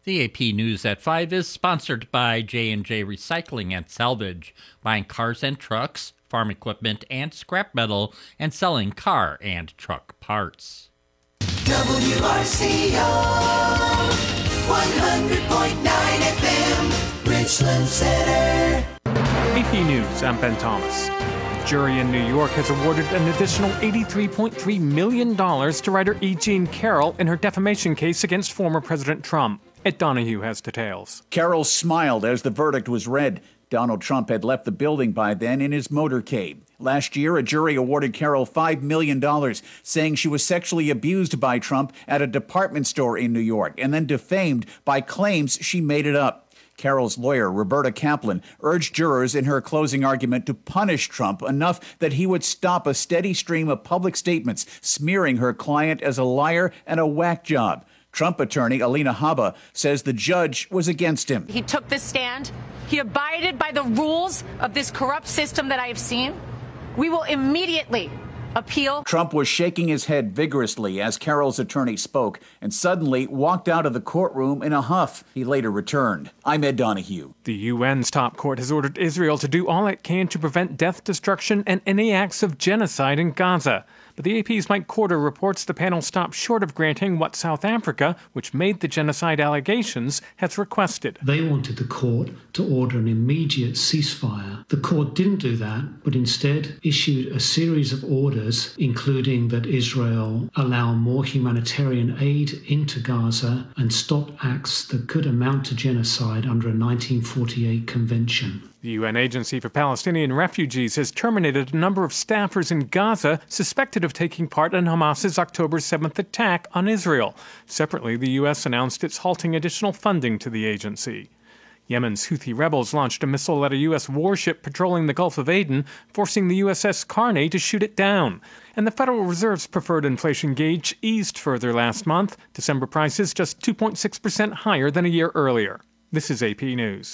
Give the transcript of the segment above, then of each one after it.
The AP News at 5 is sponsored by J&J Recycling and Salvage, buying cars and trucks, farm equipment, and scrap metal, and selling car and truck parts. WRCO 100.9 FM, Richland Center. AP News, I'm Ben Thomas. A jury in New York has awarded an additional $83.3 million to writer E. Jean Carroll in her defamation case against former President Trump. Ed Donahue has details. Carroll smiled as the verdict was read. Donald Trump had left the building by then in his motorcade. Last year, a jury awarded Carroll $5 million, saying she was sexually abused by Trump at a department store in New York and then defamed by claims she made it up. Carroll's lawyer, Roberta Kaplan, urged jurors in her closing argument to punish Trump enough that he would stop a steady stream of public statements smearing her client as a liar and a whack job. Trump attorney Alina Habba says the judge was against him. He took this stand. He abided by the rules of this corrupt system that I have seen. We will immediately appeal. Trump was shaking his head vigorously as Carroll's attorney spoke and suddenly walked out of the courtroom in a huff. He later returned. I'm Ed Donahue. The UN's top court has ordered Israel to do all it can to prevent death, destruction, and any acts of genocide in Gaza. But the AP's Mike Corder reports the panel stopped short of granting what South Africa, which made the genocide allegations, has requested. They wanted the court to order an immediate ceasefire. The court didn't do that, but instead issued a series of orders, including that Israel allow more humanitarian aid into Gaza and stop acts that could amount to genocide under a 1948 convention. The UN Agency for Palestinian Refugees has terminated a number of staffers in Gaza suspected of taking part in Hamas's October 7th attack on Israel. Separately, the U.S. announced it's halting additional funding to the agency. Yemen's Houthi rebels launched a missile at a U.S. warship patrolling the Gulf of Aden, forcing the USS Carney to shoot it down. And the Federal Reserve's preferred inflation gauge eased further last month. December prices just 2.6% higher than a year earlier. This is AP News.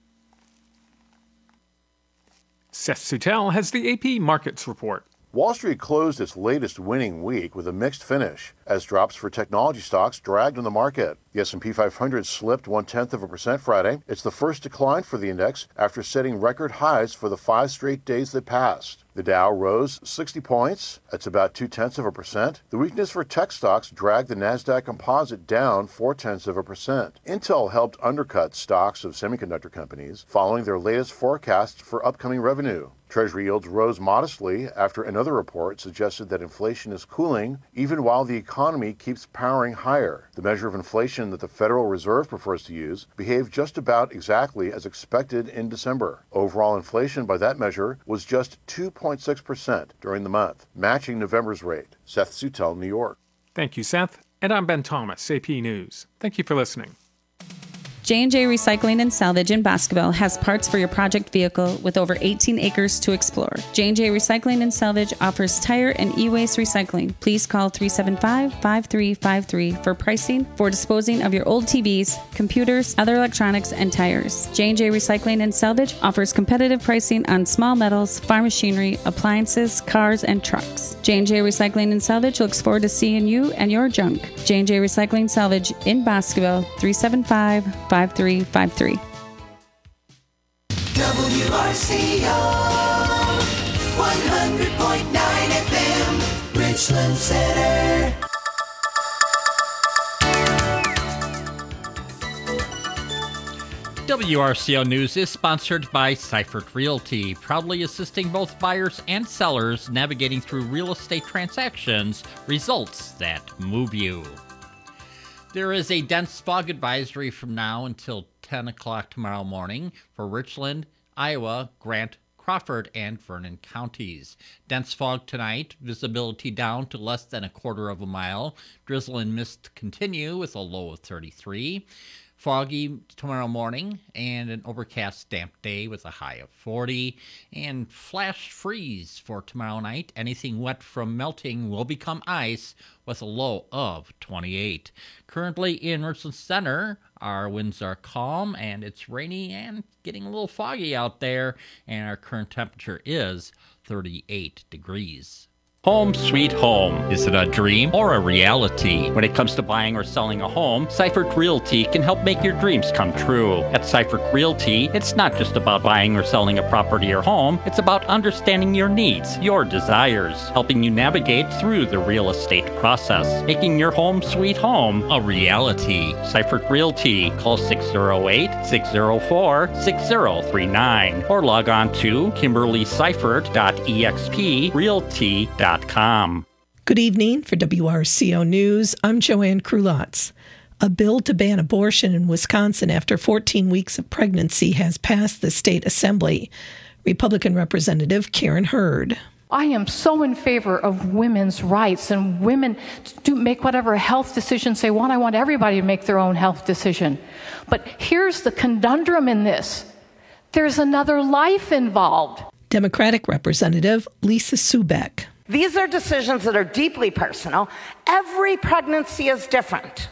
Seth Sutel has the AP Markets Report. Wall Street closed its latest winning week with a mixed finish, as drops for technology stocks dragged on the market. The S&P 500 slipped 0.1% Friday. It's the first decline for the index after setting record highs for the 5 straight days that passed. The Dow rose 60 points. That's about 0.2%. The weakness for tech stocks dragged the Nasdaq Composite down 0.4%. Intel helped undercut stocks of semiconductor companies following their latest forecasts for upcoming revenue. Treasury yields rose modestly after another report suggested that inflation is cooling even while the economy keeps powering higher. The measure of inflation that the Federal Reserve prefers to use behaved just about exactly as expected in December. Overall inflation by that measure was just 2.6% during the month, matching November's rate. Seth Sutel, New York. Thank you, Seth. And I'm Ben Thomas, AP News. Thank you for listening. J&J Recycling and Salvage in Baskerville has parts for your project vehicle with over 18 acres to explore. J&J Recycling and Salvage offers tire and e-waste recycling. Please call 375-5353 for pricing for disposing of your old TVs, computers, other electronics, and tires. J&J Recycling and Salvage offers competitive pricing on small metals, farm machinery, appliances, cars, and trucks. J&J Recycling and Salvage looks forward to seeing you and your junk. J&J Recycling Salvage in Baskerville, 375-5353. WRCO 100.9 FM, Richland Center. WRCO News is sponsored by Seifert Realty, proudly assisting both buyers and sellers navigating through real estate transactions, results that move you. There is a dense fog advisory from now until 10 o'clock tomorrow morning for Richland, Iowa, Grant, Crawford, and Vernon counties. Dense fog tonight, visibility down to less than a quarter of a mile. Drizzle and mist continue with a low of 33. Foggy tomorrow morning and an overcast damp day with a high of 40. And flash freeze for tomorrow night. Anything wet from melting will become ice with a low of 28. Currently in Richland Center, our winds are calm and it's rainy and getting a little foggy out there. And our current temperature is 38 degrees. Home sweet home. Is it a dream or a reality? When it comes to buying or selling a home, Seifert Realty can help make your dreams come true. At Seifert Realty, it's not just about buying or selling a property or home, it's about understanding your needs, your desires, helping you navigate through the real estate process, making your home sweet home a reality. Seifert Realty. Call 608-604-6039 or log on to KimberlySeifert.exprealty.com. Good evening. For WRCO News, I'm Joanne Krulotz. A bill to ban abortion in Wisconsin after 14 weeks of pregnancy has passed the state assembly. Republican Representative Karen Hurd. I am so in favor of women's rights and women to make whatever health decisions they want. I want everybody to make their own health decision. But here's the conundrum in this. There's another life involved. Democratic Representative Lisa Subeck. These are decisions that are deeply personal. Every pregnancy is different.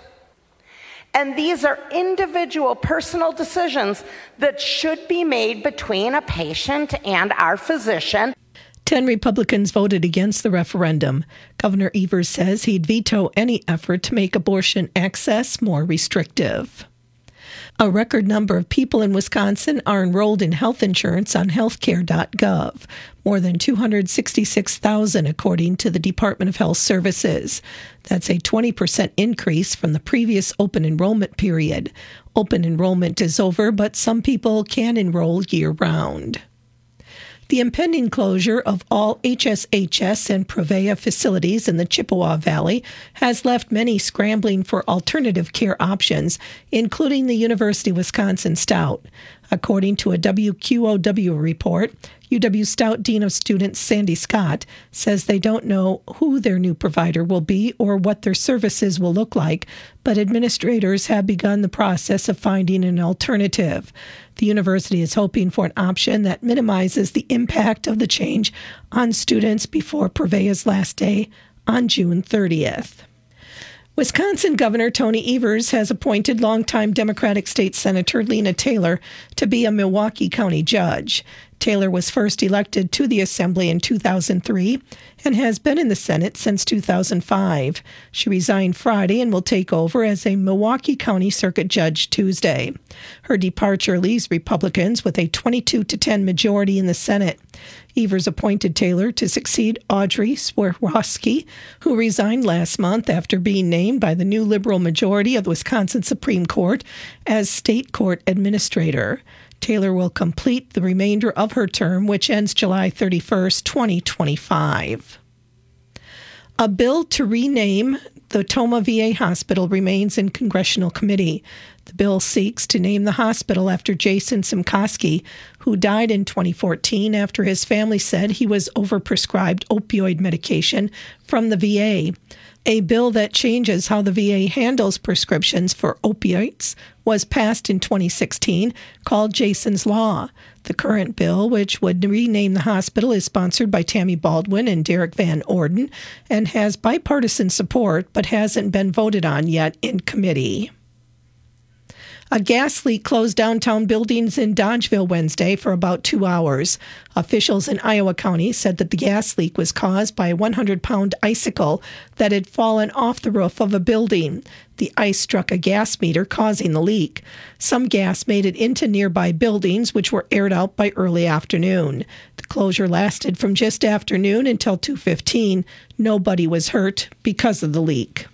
And these are individual personal decisions that should be made between a patient and our physician. 10 Republicans voted against the referendum. Governor Evers says he'd veto any effort to make abortion access more restrictive. A record number of people in Wisconsin are enrolled in health insurance on healthcare.gov, more than 266,000 according to the Department of Health Services. That's a 20% increase from the previous open enrollment period. Open enrollment is over, but some people can enroll year-round. The impending closure of all HSHS and Prevea facilities in the Chippewa Valley has left many scrambling for alternative care options, including the University of Wisconsin Stout. According to a WQOW report, UW Stout Dean of Students Sandy Scott says they don't know who their new provider will be or what their services will look like, but administrators have begun the process of finding an alternative. The university is hoping for an option that minimizes the impact of the change on students before Prevea's last day on June 30th. Wisconsin Governor Tony Evers has appointed longtime Democratic State Senator Lena Taylor to be a Milwaukee County judge. Taylor was first elected to the Assembly in 2003 and has been in the Senate since 2005. She resigned Friday and will take over as a Milwaukee County Circuit Judge Tuesday. Her departure leaves Republicans with a 22-10 majority in the Senate. Evers appointed Taylor to succeed Audrey Swarovski, who resigned last month after being named by the new liberal majority of the Wisconsin Supreme Court as state court administrator. Taylor will complete the remainder of her term, which ends July 31st, 2025. A bill to rename the Tomah VA Hospital remains in congressional committee. The bill seeks to name the hospital after Jason Simkoski, who died in 2014 after his family said he was overprescribed opioid medication from the VA. A bill that changes how the VA handles prescriptions for opioids was passed in 2016, called Jason's Law. The current bill, which would rename the hospital, is sponsored by Tammy Baldwin and Derek Van Orden and has bipartisan support but hasn't been voted on yet in committee. A gas leak closed downtown buildings in Dodgeville Wednesday for about 2 hours. Officials in Iowa County said that the gas leak was caused by a 100-pound icicle that had fallen off the roof of a building. The ice struck a gas meter, causing the leak. Some gas made it into nearby buildings, which were aired out by early afternoon. The closure lasted from just afternoon until 2:15. Nobody was hurt because of the leak.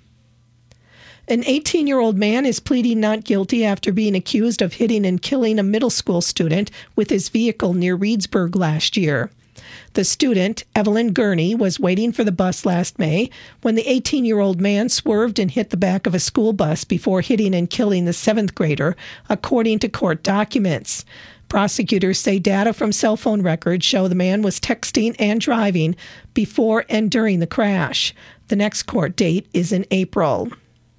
An 18-year-old man is pleading not guilty after being accused of hitting and killing a middle school student with his vehicle near Reedsburg last year. The student, Evelyn Gurney, was waiting for the bus last May when the 18-year-old man swerved and hit the back of a school bus before hitting and killing the 7th grader, according to court documents. Prosecutors say data from cell phone records show the man was texting and driving before and during the crash. The next court date is in April.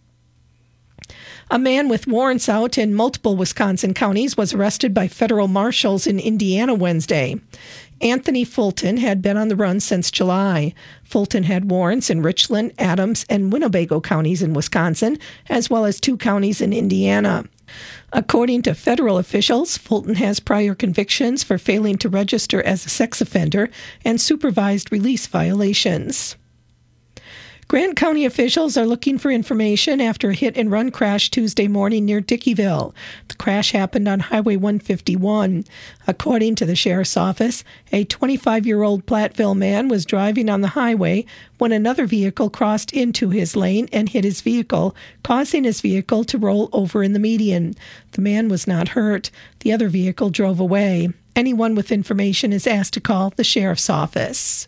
A man with warrants out in multiple Wisconsin counties was arrested by federal marshals in Indiana Wednesday. Anthony Fulton had been on the run since July. Fulton had warrants in Richland, Adams, and Winnebago counties in Wisconsin, as well as 2 counties in Indiana. According to federal officials, Fulton has prior convictions for failing to register as a sex offender and supervised release violations. Grant County officials are looking for information after a hit-and-run crash Tuesday morning near Dickeyville. The crash happened on Highway 151. According to the sheriff's office, a 25-year-old Platteville man was driving on the highway when another vehicle crossed into his lane and hit his vehicle, causing his vehicle to roll over in the median. The man was not hurt. The other vehicle drove away. Anyone with information is asked to call the sheriff's office.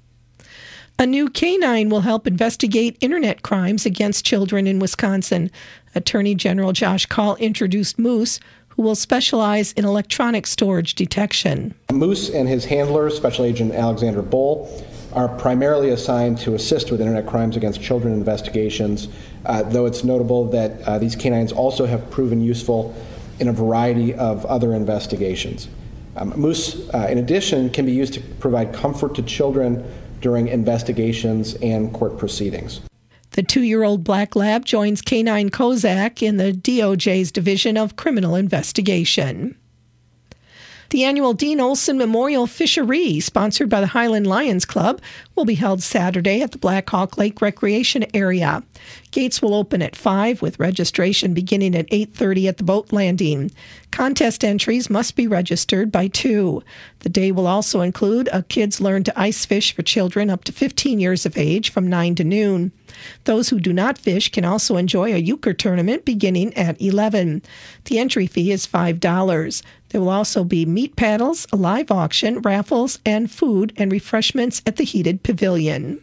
A new canine will help investigate internet crimes against children in Wisconsin. Attorney General Josh Kaul introduced Moose, who will specialize in electronic storage detection. Moose and his handler, Special Agent Alexander Bull, are primarily assigned to assist with internet crimes against children investigations, though it's notable that these canines also have proven useful in a variety of other investigations. Moose, in addition, can be used to provide comfort to children during investigations and court proceedings. The 2-year-old black lab joins Canine Kozak in the DOJ's Division of Criminal Investigation. The annual Dean Olson Memorial Fishery, sponsored by the Highland Lions Club, will be held Saturday at the Black Hawk Lake Recreation Area. Gates will open at 5 with registration beginning at 8:30 at the boat landing. Contest entries must be registered by 2. The day will also include a Kids Learn to Ice Fish for children up to 15 years of age from 9 to noon. Those who do not fish can also enjoy a euchre tournament beginning at 11. The entry fee is $5. There will also be meat paddles, a live auction, raffles, and food and refreshments at the heated pavilion.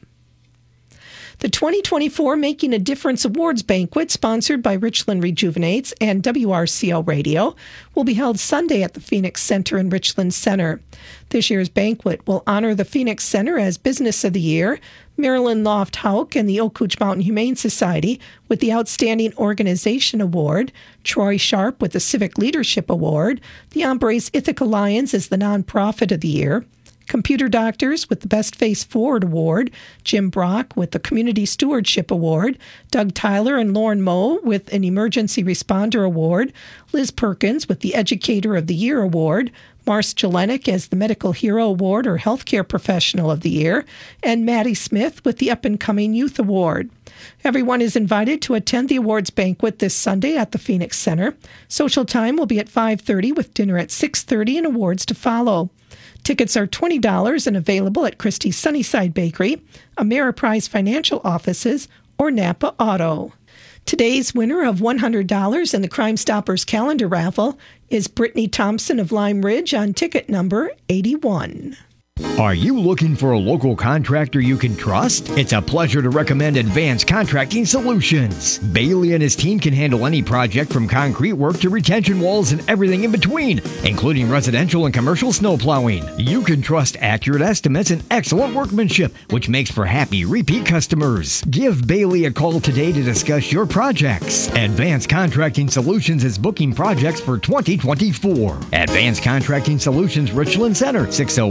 The 2024 Making a Difference Awards Banquet, sponsored by Richland Rejuvenates and WRCO Radio, will be held Sunday at the Phoenix Center in Richland Center. This year's banquet will honor the Phoenix Center as Business of the Year, Marilyn Loft Hauk and the Oak Mountain Humane Society with the Outstanding Organization Award, Troy Sharp with the Civic Leadership Award, the Hombres Ithaca Lions as the Nonprofit of the Year, Computer Doctors with the Best Face Forward Award, Jim Brock with the Community Stewardship Award, Doug Tyler and Lauren Moe with an Emergency Responder Award, Liz Perkins with the Educator of the Year Award, Mars Jelenik as the Medical Hero Award or Healthcare Professional of the Year, and Maddie Smith with the Up and Coming Youth Award. Everyone is invited to attend the awards banquet this Sunday at the Phoenix Center. Social time will be at 5:30 with dinner at 6:30 and awards to follow. Tickets are $20 and available at Christie's Sunnyside Bakery, Ameriprise Financial Offices, or Napa Auto. Today's winner of $100 in the Crime Stoppers calendar raffle is Brittany Thompson of Lime Ridge on ticket number 81. Are you looking for a local contractor you can trust? It's a pleasure to recommend Advanced Contracting Solutions. Bailey and his team can handle any project from concrete work to retention walls and everything in between, including residential and commercial snow plowing. You can trust accurate estimates and excellent workmanship, which makes for happy repeat customers. Give Bailey a call today to discuss your projects. Advanced Contracting Solutions is booking projects for 2024. Advanced Contracting Solutions, Richland Center,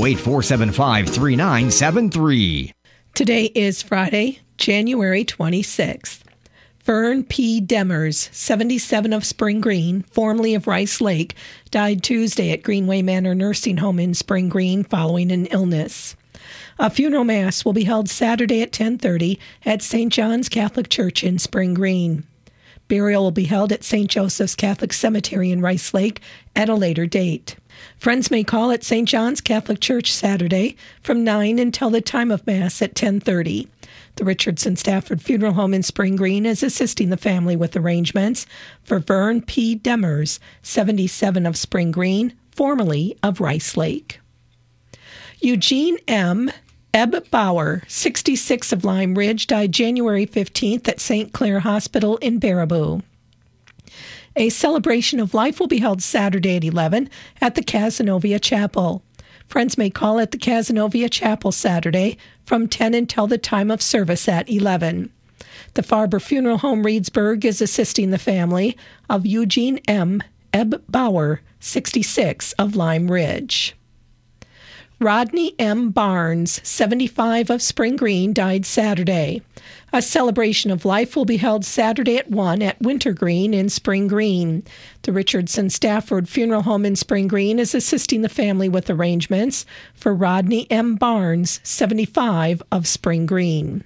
608-475-3973. Today is Friday, January 26th. Vern P. Demers, 77 of Spring Green, formerly of Rice Lake, died Tuesday at Greenway Manor Nursing Home in Spring Green following an illness. A funeral mass will be held Saturday at 10:30 at St. John's Catholic Church in Spring Green. Burial will be held at St. Joseph's Catholic Cemetery in Rice Lake at a later date. Friends may call at St. John's Catholic Church Saturday from 9 until the time of Mass at 10:30. The Richardson Stafford Funeral Home in Spring Green is assisting the family with arrangements for Vern P. Demers, 77 of Spring Green, formerly of Rice Lake. Eugene M. Ebb Bauer, 66 of Lime Ridge, died January 15th at St. Clair Hospital in Baraboo. A celebration of life will be held Saturday at 11 at the Cazenovia Chapel. Friends may call at the Cazenovia Chapel Saturday from 10 until the time of service at 11. The Farber Funeral Home Reedsburg is assisting the family of Eugene M. Ebb Bauer, 66 of Lime Ridge. Rodney M. Barnes, 75 of Spring Green, died Saturday. A celebration of life will be held Saturday at 1 at Wintergreen in Spring Green. The Richardson Stafford Funeral Home in Spring Green is assisting the family with arrangements for Rodney M. Barnes, 75 of Spring Green.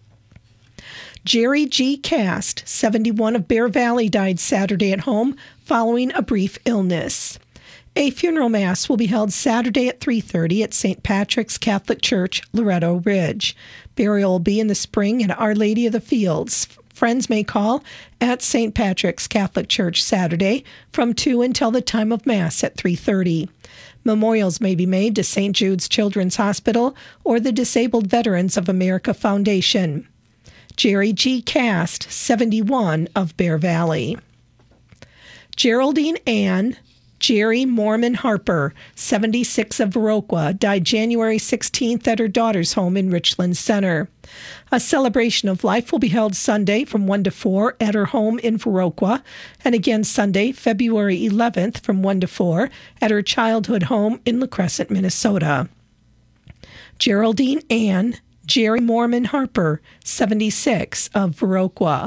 Jerry G. Cast, 71 of Bear Valley, died Saturday at home following a brief illness. A funeral mass will be held Saturday at 3:30 at St. Patrick's Catholic Church, Loretto Ridge. Burial will be in the spring at Our Lady of the Fields. Friends may call at St. Patrick's Catholic Church Saturday from 2 until the time of Mass at 3:30. Memorials may be made to St. Jude's Children's Hospital or the Disabled Veterans of America Foundation. Jerry G. Cast, 71 of Bear Valley. Geraldine Ann Jerry Mormon Harper, 76 of Viroqua, died January 16th at her daughter's home in Richland Center. A celebration of life will be held Sunday from 1 to 4 at her home in Viroqua, and again Sunday, February 11th from 1 to 4 at her childhood home in La Crescent, Minnesota. Geraldine Ann Jerry Mormon Harper, 76 of Viroqua.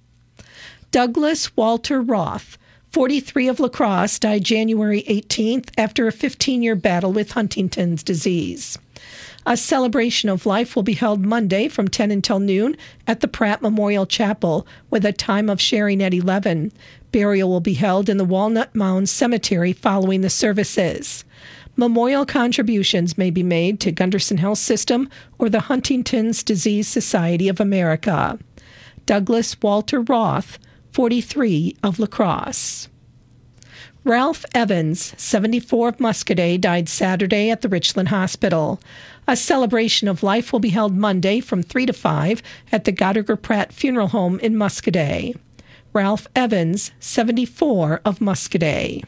Douglas Walter Roth, 43 of La Crosse, died January 18th after a 15-year battle with Huntington's disease. A celebration of life will be held Monday from 10 until noon at the Pratt Memorial Chapel with a time of sharing at 11. Burial will be held in the Walnut Mound Cemetery following the services. Memorial contributions may be made to Gunderson Health System or the Huntington's Disease Society of America. Douglas Walter Roth, 43 of La Crosse. Ralph Evans, 74 of Muscoda, died Saturday at the Richland Hospital. A celebration of life will be held Monday from 3 to 5 at the Gottiger Pratt Funeral Home in Muscoda. Ralph Evans, 74 of Muscoda.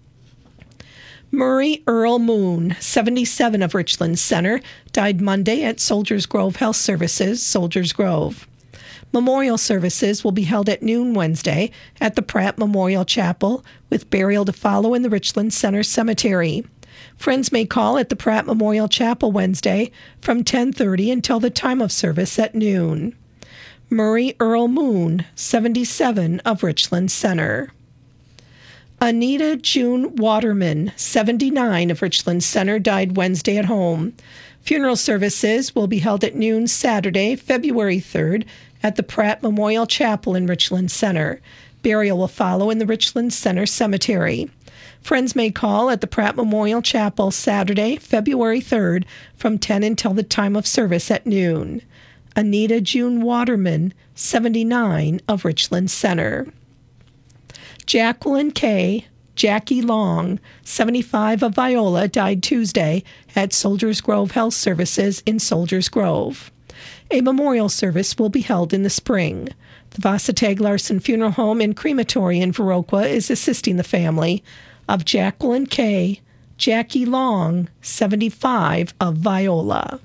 Murray Earl Moon, 77 of Richland Center, died Monday at Soldiers Grove Health Services, Soldiers Grove. Memorial services will be held at noon Wednesday at the Pratt Memorial Chapel, with burial to follow in the Richland Center Cemetery. Friends may call at the Pratt Memorial Chapel Wednesday from 10:30 until the time of service at noon. Murray Earl Moon, 77 of Richland Center. Anita June Waterman, 79 of Richland Center, died Wednesday at home. Funeral services will be held at noon Saturday, February 3rd, at the Pratt Memorial Chapel in Richland Center. Burial will follow in the Richland Center Cemetery. Friends may call at the Pratt Memorial Chapel Saturday, February 3rd, from 10 until the time of service at noon. Anita June Waterman, 79 of Richland Center. Jacqueline K. Jackie Long, 75 of Viola, died Tuesday at Soldiers Grove Health Services in Soldiers Grove. A memorial service will be held in the spring. The Vasatag Larson Funeral Home and Crematory in Viroqua is assisting the family of Jacqueline K. Jackie Long, 75 of Viola.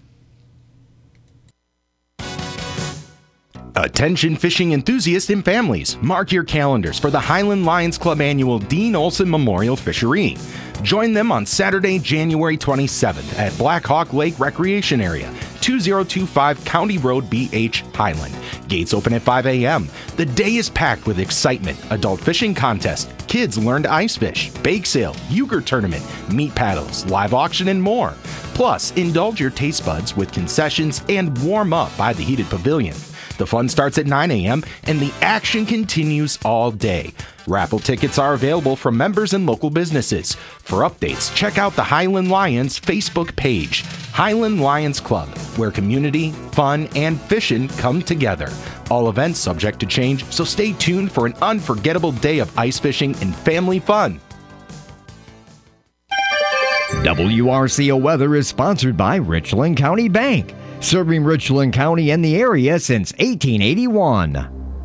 Attention fishing enthusiasts and families, mark your calendars for the Highland Lions Club annual Dean Olson Memorial Fishery. Join them on Saturday, January 27th at Black Hawk Lake Recreation Area, 2025 County Road BH, Highland. Gates open at 5 a.m. The day is packed with excitement, adult fishing contest, kids learn to ice fish, bake sale, euchre tournament, meat paddles, live auction, and more. Plus, indulge your taste buds with concessions and warm up by the heated pavilion. The fun starts at 9 a.m. and the action continues all day. Raffle tickets are available from members and local businesses. For updates, check out the Highland Lions Facebook page, Highland Lions Club, where community, fun, and fishing come together. All events subject to change, so stay tuned for an unforgettable day of ice fishing and family fun. WRCO Weather is sponsored by Richland County Bank, serving Richland County and the area since 1881.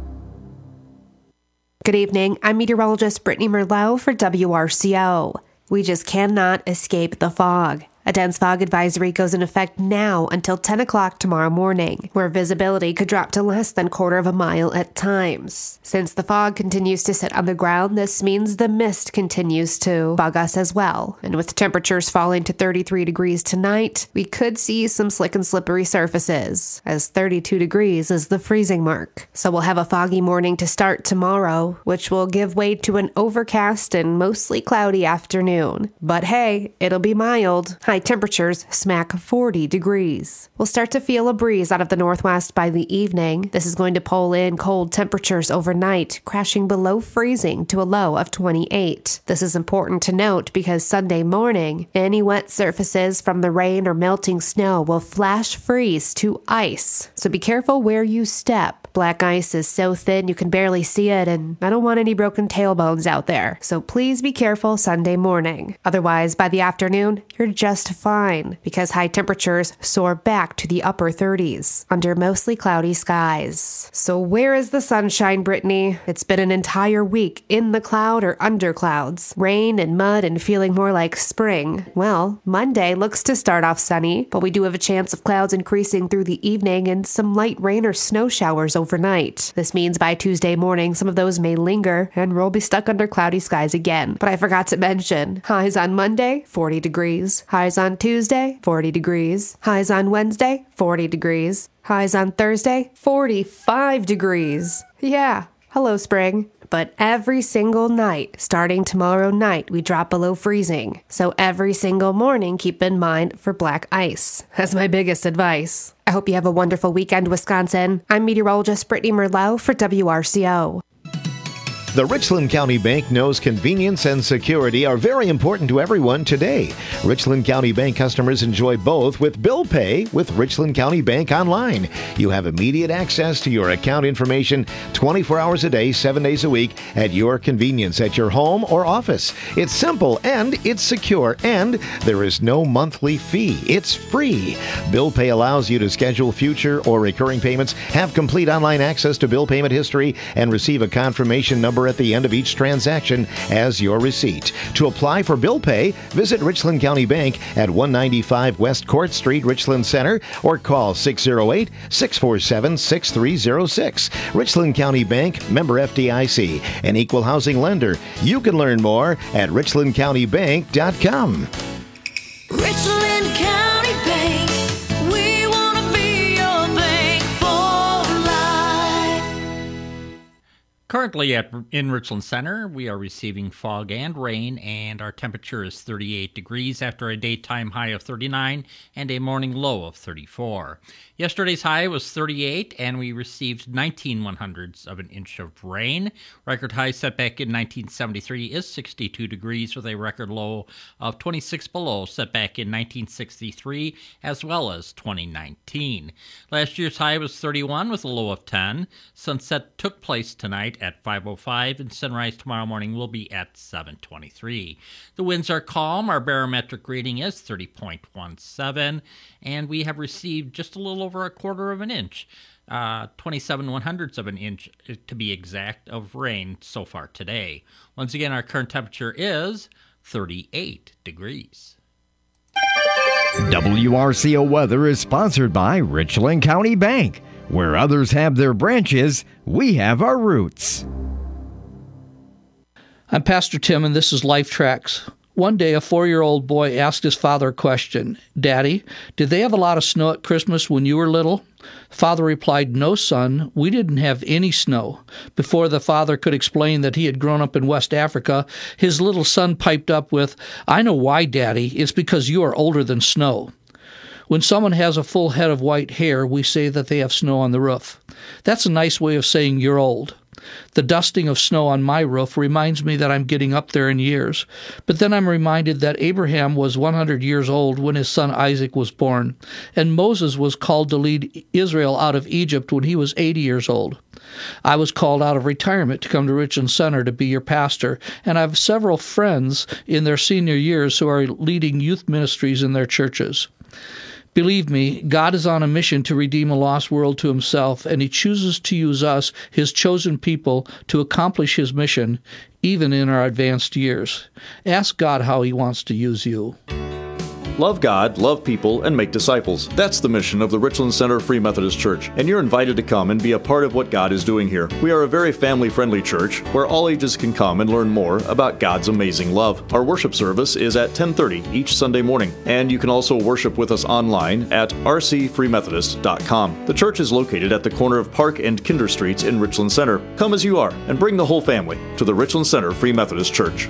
Good evening. I'm meteorologist Brittany Merlot for WRCO. We just cannot escape the fog. A dense fog advisory goes in effect now until 10 o'clock tomorrow morning, where visibility could drop to less than quarter of a mile at times. Since the fog continues to sit on the ground, this means the mist continues to bug us as well. And with temperatures falling to 33 degrees tonight, we could see some slick and slippery surfaces, as 32 degrees is the freezing mark. So we'll have a foggy morning to start tomorrow, which will give way to an overcast and mostly cloudy afternoon. But hey, it'll be mild. High temperatures smack 40 degrees. We'll start to feel a breeze out of the northwest by the evening. This is going to pull in cold temperatures overnight, crashing below freezing to a low of 28. This is important to note because Sunday morning, any wet surfaces from the rain or melting snow will flash freeze to ice. So be careful where you step. Black ice is so thin you can barely see it, and I don't want any broken tailbones out there. So please be careful Sunday morning. Otherwise, by the afternoon, you're just fine because high temperatures soar back to the upper 30s under mostly cloudy skies. So where is the sunshine, Brittany? It's been an entire week in the cloud or under clouds, rain and mud and feeling more like spring. Well, Monday looks to start off sunny, but we do have a chance of clouds increasing through the evening and some light rain or snow showers overnight. This means by Tuesday morning, some of those may linger and we'll be stuck under cloudy skies again. But I forgot to mention, highs on Monday, 40 degrees. Highs on Tuesday, 40 degrees. Highs on Wednesday, 40 degrees. Highs on Thursday, 45 degrees. Yeah, hello spring. But every single night, starting tomorrow night, we drop below freezing. So every single morning, keep in mind for black ice. That's my biggest advice. I hope you have a wonderful weekend, Wisconsin. I'm meteorologist Brittany Merlot for WRCO. The Richland County Bank knows convenience and security are very important to everyone today. Richland County Bank customers enjoy both with bill pay with Richland County Bank Online. You have immediate access to your account information 24 hours a day, 7 days a week at your convenience at your home or office. It's simple and it's secure, and there is no monthly fee. It's free. Bill pay allows you to schedule future or recurring payments, have complete online access to bill payment history, and receive a confirmation number at the end of each transaction as your receipt. To apply for bill pay, visit Richland County Bank at 195 West Court Street, Richland Center, or call 608-647-6306. Richland County Bank, member FDIC, an equal housing lender. You can learn more at richlandcountybank.com. Richland County Bank, we want to be your bank for life. Currently in Richland Center, we are receiving fog and rain, and our temperature is 38 degrees after a daytime high of 39 and a morning low of 34. Yesterday's high was 38, and we received 19/100ths of an inch of rain. Record high set back in 1973 is 62 degrees with a record low of 26 below set back in 1963 as well as 2019. Last year's high was 31 with a low of 10. Sunset took place tonight at 5:05, and sunrise tomorrow morning will be at 7:23. The winds are calm. Our barometric reading is 30.17, and we have received just a little over a quarter of an inch, 27/100ths of an inch to be exact, of rain so far today. Once again, our current temperature is 38 degrees. WRCO Weather is sponsored by Richland County Bank. Where others have their branches, we have our roots. I'm Pastor Tim, and this is Life Tracks. One day, a 4-year-old boy asked his father a question. "Daddy, did they have a lot of snow at Christmas when you were little?" Father replied, "No, son, we didn't have any snow." Before the father could explain that he had grown up in West Africa, his little son piped up with, "I know why, Daddy. It's because you are older than snow." When someone has a full head of white hair, we say that they have snow on the roof. That's a nice way of saying you're old. The dusting of snow on my roof reminds me that I'm getting up there in years. But then I'm reminded that Abraham was 100 years old when his son Isaac was born, and Moses was called to lead Israel out of Egypt when he was 80 years old. I was called out of retirement to come to Richland Center to be your pastor, and I have several friends in their senior years who are leading youth ministries in their churches. Believe me, God is on a mission to redeem a lost world to himself, and he chooses to use us, his chosen people, to accomplish his mission, even in our advanced years. Ask God how he wants to use you. Love God, love people, and make disciples. That's the mission of the Richland Center Free Methodist Church, and you're invited to come and be a part of what God is doing here. We are a very family-friendly church where all ages can come and learn more about God's amazing love. Our worship service is at 10:30 each Sunday morning, and you can also worship with us online at rcfreemethodist.com. The church is located at the corner of Park and Kinder Streets in Richland Center. Come as you are and bring the whole family to the Richland Center Free Methodist Church.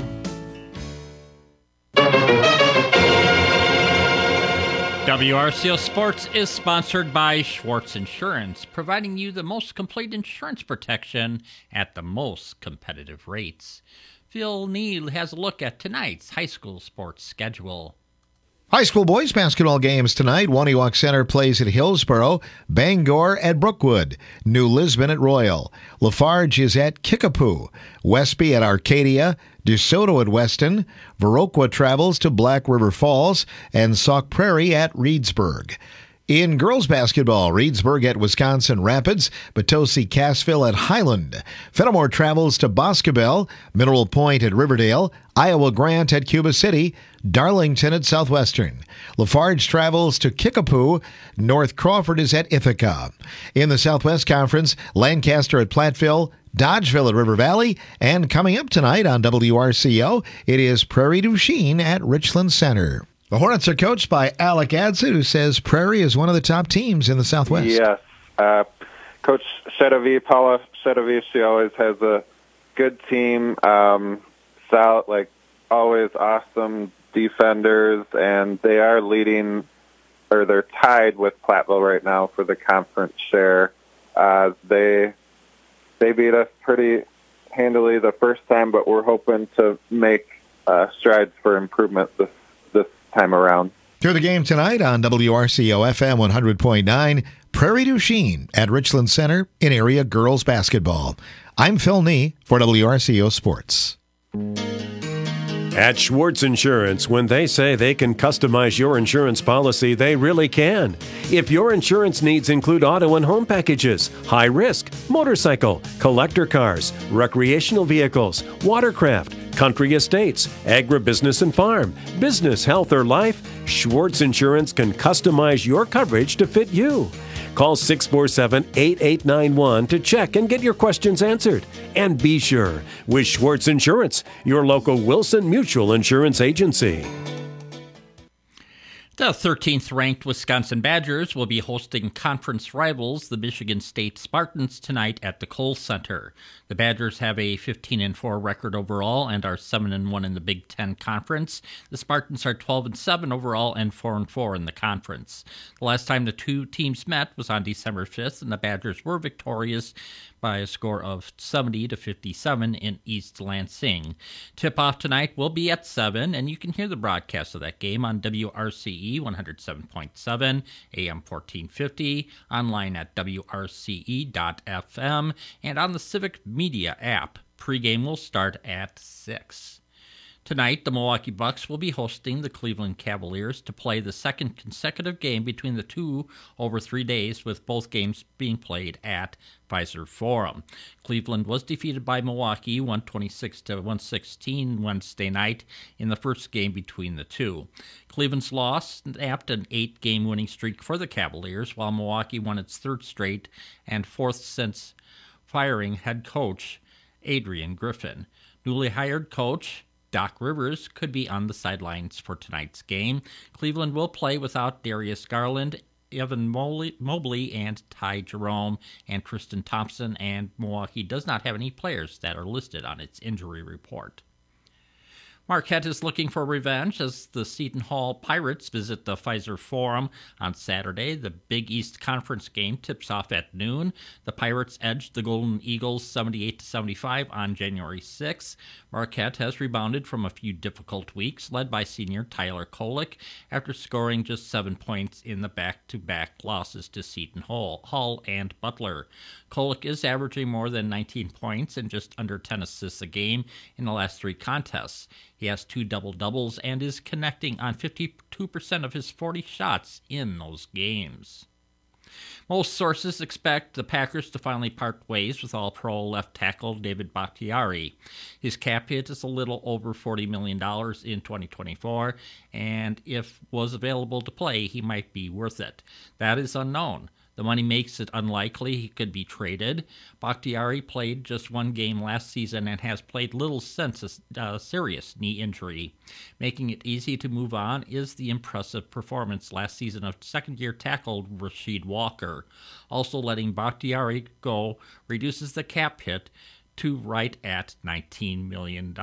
WRCO Sports is sponsored by Schwartz Insurance, providing you the most complete insurance protection at the most competitive rates. Phil Neal has a look at tonight's high school sports schedule. High school boys basketball games tonight. Waniwak Center plays at Hillsboro, Bangor at Brookwood, New Lisbon at Royal, Lafarge is at Kickapoo, Westby at Arcadia, DeSoto at Weston, Viroqua travels to Black River Falls, and Sauk Prairie at Reedsburg. In girls basketball, Reedsburg at Wisconsin Rapids, Potosi Cassville at Highland. Fenimore travels to Boscobel, Mineral Point at Riverdale, Iowa Grant at Cuba City, Darlington at Southwestern. Lafarge travels to Kickapoo, North Crawford is at Ithaca. In the Southwest Conference, Lancaster at Platteville, Dodgeville at River Valley, and coming up tonight on WRCO, it is Prairie du Chien at Richland Center. The Hornets are coached by Alec Adsit, who says Prairie is one of the top teams in the Southwest. Yes. Coach Chedavi, Paula Chedavi, she always has a good team. Always awesome defenders, and they are leading, or they're tied with Platteville right now for the conference share. They beat us pretty handily the first time, but we're hoping to make strides for improvement this time around. Through the game tonight on WRCO FM 100.9, Prairie du Chien at Richland Center in area girls basketball. I'm Phil Nee for WRCO Sports. At Schwartz Insurance, when they say they can customize your insurance policy, they really can. If your insurance needs include auto and home packages, high risk, motorcycle, collector cars, recreational vehicles, watercraft, country estates, agribusiness and farm, business, health, or life, Schwartz Insurance can customize your coverage to fit you. Call 647-8891 to check and get your questions answered. And be sure, with Schwartz Insurance, your local Wilson Mutual Insurance Agency. The 13th-ranked Wisconsin Badgers will be hosting conference rivals, the Michigan State Spartans, tonight at the Kohl Center. The Badgers have a 15-4 record overall and are 7-1 in the Big Ten Conference. The Spartans are 12-7 overall and 4-4 in the conference. The last time the two teams met was on December 5th, and the Badgers were victorious by a score of 70-57 in East Lansing. Tip-off tonight will be at 7, and you can hear the broadcast of that game on WRCE 107.7, AM 1450, online at WRCE.FM, and on the Civic Media app. Pre-game will start at 6. Tonight, the Milwaukee Bucks will be hosting the Cleveland Cavaliers to play the second consecutive game between the two over 3 days, with both games being played at Pfizer Forum. Cleveland was defeated by Milwaukee 126-116 Wednesday night in the first game between the two. Cleveland's loss snapped an 8-game winning streak for the Cavaliers, while Milwaukee won its third straight and fourth since firing head coach Adrian Griffin. Newly hired coach Doc Rivers could be on the sidelines for tonight's game. Cleveland will play without Darius Garland, Evan Mobley, and Ty Jerome, and Tristan Thompson, and Milwaukee does not have any players that are listed on its injury report. Marquette is looking for revenge as the Seton Hall Pirates visit the Pfizer Forum on Saturday. The Big East Conference game tips off at noon. The Pirates edged the Golden Eagles 78-75 on January 6. Marquette has rebounded from a few difficult weeks, led by senior Tyler Kolek, after scoring just 7 points in the back-to-back losses to Seton Hall and Butler. Kolek is averaging more than 19 points and just under 10 assists a game in the last 3 contests. He has 2 double-doubles and is connecting on 52% of his 40 shots in those games. Most sources expect the Packers to finally part ways with All-Pro left tackle David Bakhtiari. His cap hit is a little over $40 million in 2024, and if was available to play, he might be worth it. That is unknown. The money makes it unlikely he could be traded. Bakhtiari played just one game last season and has played little since a serious knee injury. Making it easy to move on is the impressive performance last season of second-year tackle Rasheed Walker. Also letting Bakhtiari go reduces the cap hit to right at $19 million.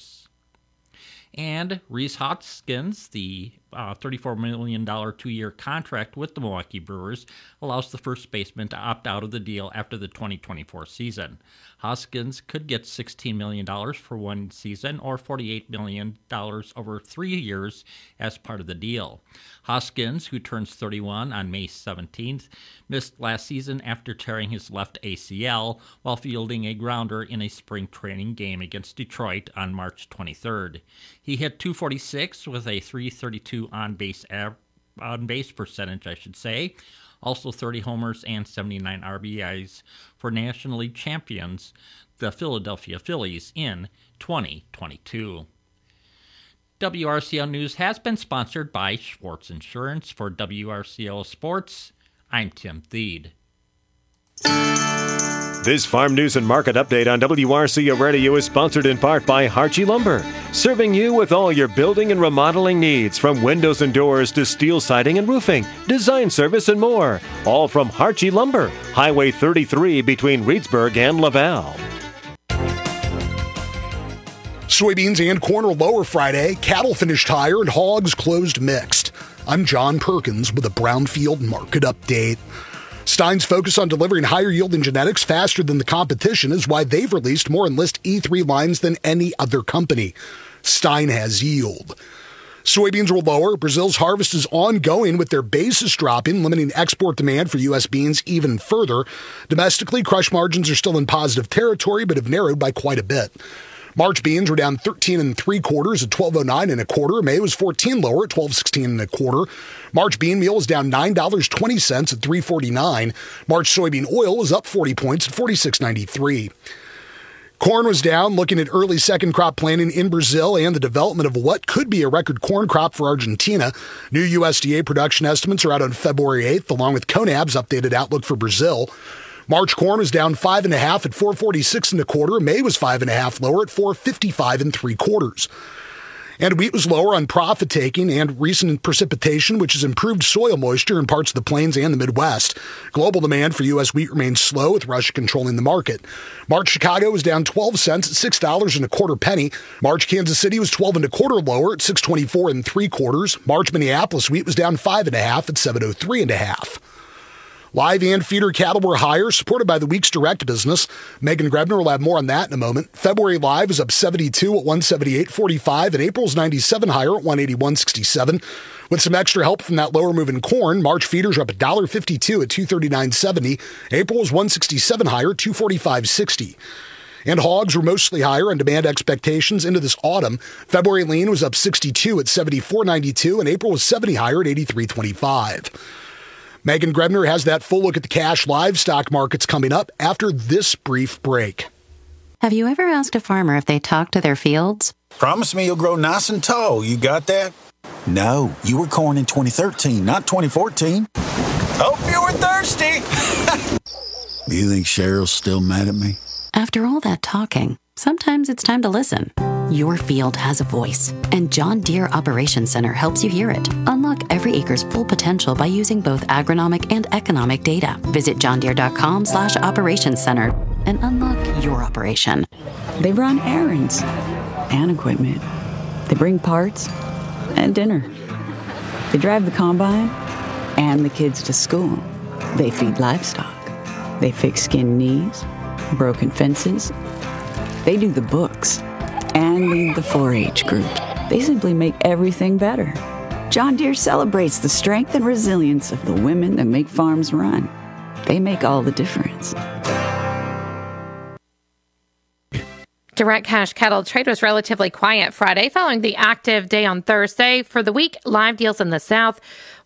And Rhys Hoskins, the $34 million two-year contract with the Milwaukee Brewers, allows the first baseman to opt out of the deal after the 2024 season. Hoskins could get $16 million for one season or $48 million over 3 years as part of the deal. Hoskins, who turns 31 on May 17th, missed last season after tearing his left ACL while fielding a grounder in a spring training game against Detroit on March 23rd. He hit .246 with a .332 on-base percentage, also 30 homers and 79 RBIs for National League champions, the Philadelphia Phillies, in 2022. WRCL News has been sponsored by Schwartz Insurance. For WRCL Sports, I'm Tim Thede. This Farm News and Market Update on WRCO Radio is sponsored in part by Harchie Lumber, serving you with all your building and remodeling needs, from windows and doors to steel siding and roofing, design service, and more. All from Harchie Lumber, Highway 33 between Reedsburg and Laval. Soybeans and corn are lower Friday. Cattle finished higher and hogs closed mixed. I'm John Perkins with a Brownfield Market Update. Stein's focus on delivering higher yield in genetics faster than the competition is why they've released more Enlist E3 lines than any other company. Stein has yield. Soybeans were lower. Brazil's harvest is ongoing with their basis dropping, limiting export demand for U.S. beans even further. Domestically, crush margins are still in positive territory but have narrowed by quite a bit. March beans were down 13 3/4 at $12.09 1/4. May was 14 lower at $12.16 1/4. March bean meal was down $9.20 at $3.49. March soybean oil was up 40 points at $46.93. Corn was down, looking at early second crop planting in Brazil and the development of what could be a record corn crop for Argentina. New USDA production estimates are out on February 8th, along with CONAB's updated outlook for Brazil. March corn was down 5.5 at $4.46 1/4. May was 5.5 lower at $4.55 3/4. And wheat was lower on profit taking and recent precipitation, which has improved soil moisture in parts of the plains and the Midwest. Global demand for U.S. wheat remains slow, with Russia controlling the market. March Chicago was down 12 cents at $6.25. March Kansas City was 12 1/4 lower at $6.24 3/4. March Minneapolis wheat was down 5.5 at $7.03 1/2. Live and feeder cattle were higher, supported by the week's direct business. Megan Grebner will have more on that in a moment. February live is up 72 at 178.45, and April's 97 higher at 181.67. With some extra help from that lower move in corn, March feeders are up $1.52 at 239.70. April was 167 higher at 245.60. And hogs were mostly higher on demand expectations into this autumn. February lean was up 62 at 74.92, and April was 70 higher at 83.25. Megan Grebner has that full look at the cash livestock markets coming up after this brief break. Have you ever asked a farmer if they talk to their fields? Promise me you'll grow nice and tall. You got that? No, you were corn in 2013, not 2014. Hope you were thirsty. You think Cheryl's still mad at me? After all that talking, sometimes it's time to listen. Your field has a voice, and John Deere Operations Center helps you hear it. Unlock every acre's full potential by using both agronomic and economic data. Visit johndeere.com/operations center and unlock your operation. They run errands and equipment. They bring parts and dinner. They drive the combine and the kids to school. They feed livestock. They fix skinned knees, broken fences. They do the books and lead the 4-H group. They simply make everything better. John Deere celebrates the strength and resilience of the women that make farms run. They make all the difference. Direct cash cattle trade was relatively quiet Friday following the active day on Thursday. For the week, live deals in the South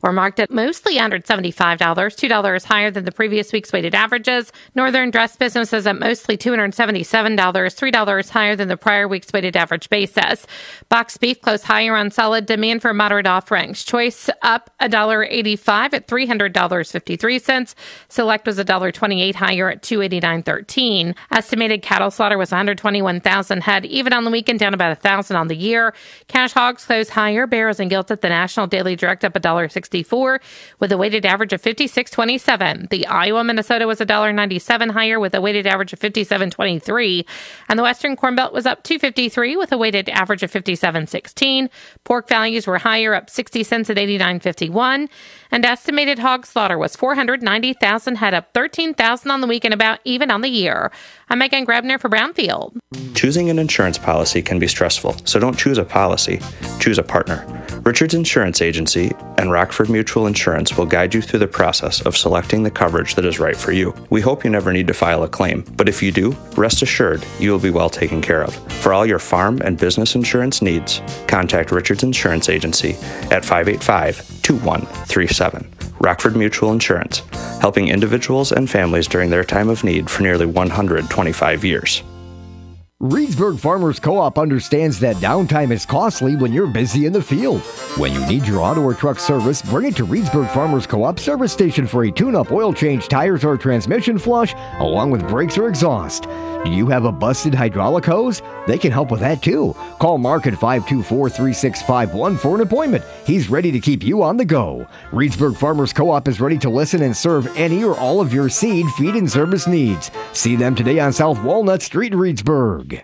were marked at mostly under $75, $2 higher than the previous week's weighted averages. Northern dress businesses at mostly $277, $3 higher than the prior week's weighted average basis. Boxed beef closed higher on solid demand for moderate offerings. Choice up $1.85 at $300.53. Select was $1.28 higher at $289.13. Estimated cattle slaughter was 121,000 head, even on the weekend, down about 1,000 on the year. Cash hogs closed higher. Barrows and gilts at the National Daily Direct up $1.64 with a weighted average of 56.27. The Iowa Minnesota was $1.97 higher with a weighted average of 57.23, and the Western Corn Belt was up $2.53 with a weighted average of 57.16. Pork values were higher, up 60 cents at 89.51, and estimated hog slaughter was 490,000 head, up 13,000 on the week and about even on the year. I'm Megan Grabner for Brownfield. Choosing an insurance policy can be stressful, so don't choose a policy, choose a partner. Richards Insurance Agency and Rockford Mutual Insurance will guide you through the process of selecting the coverage that is right for you. We hope you never need to file a claim, but if you do, rest assured you will be well taken care of. For all your farm and business insurance needs, contact Richards Insurance Agency at 585-2137. Rockford Mutual Insurance, helping individuals and families during their time of need for nearly 125 years. Reedsburg Farmers Co-op understands that downtime is costly when you're busy in the field. When you need your auto or truck service, bring it to Reedsburg Farmers Co-op service station for a tune-up, oil change, tires, or transmission flush, along with brakes or exhaust. Do you have a busted hydraulic hose? They can help with that too. Call Mark at 524-3651 for an appointment. He's ready to keep you on the go. Reedsburg Farmers Co-op is ready to listen and serve any or all of your seed, feed, and service needs. See them today on South Walnut Street, Reedsburg.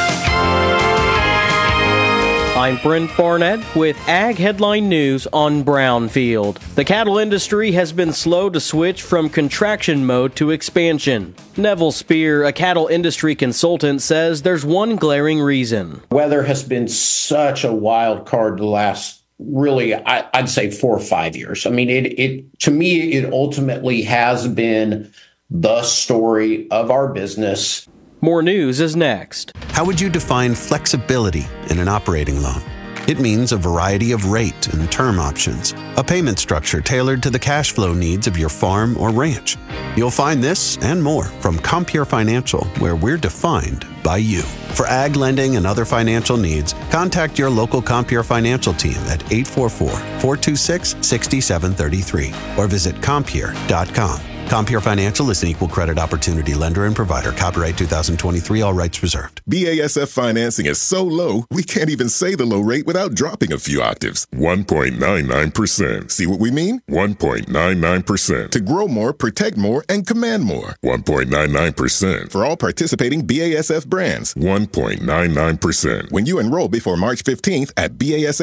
I'm Brent Barnett with Ag Headline News on Brownfield. The cattle industry has been slow to switch from contraction mode to expansion. Neville Spear, a cattle industry consultant, says there's one glaring reason. Weather has been such a wild card the last, really, I'd say 4 or 5 years. I mean, it to me, it ultimately has been the story of our business. More news is next. How would you define flexibility in an operating loan? It means a variety of rate and term options, a payment structure tailored to the cash flow needs of your farm or ranch. You'll find this and more from Compeer Financial, where we're defined by you. For ag lending and other financial needs, contact your local Compeer Financial team at 844-426-6733 or visit Compeer.com. Compeer Financial is an equal credit opportunity lender and provider. Copyright 2023, all rights reserved. BASF financing is so low, we can't even say the low rate without dropping a few octaves. 1.99%. See what we mean? 1.99%. To grow more, protect more, and command more. 1.99% for all participating BASF brands. 1.99% when you enroll before March 15th at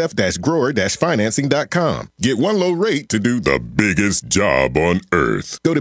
BASF-grower-financing.com. Get one low rate to do the biggest job on earth. Go to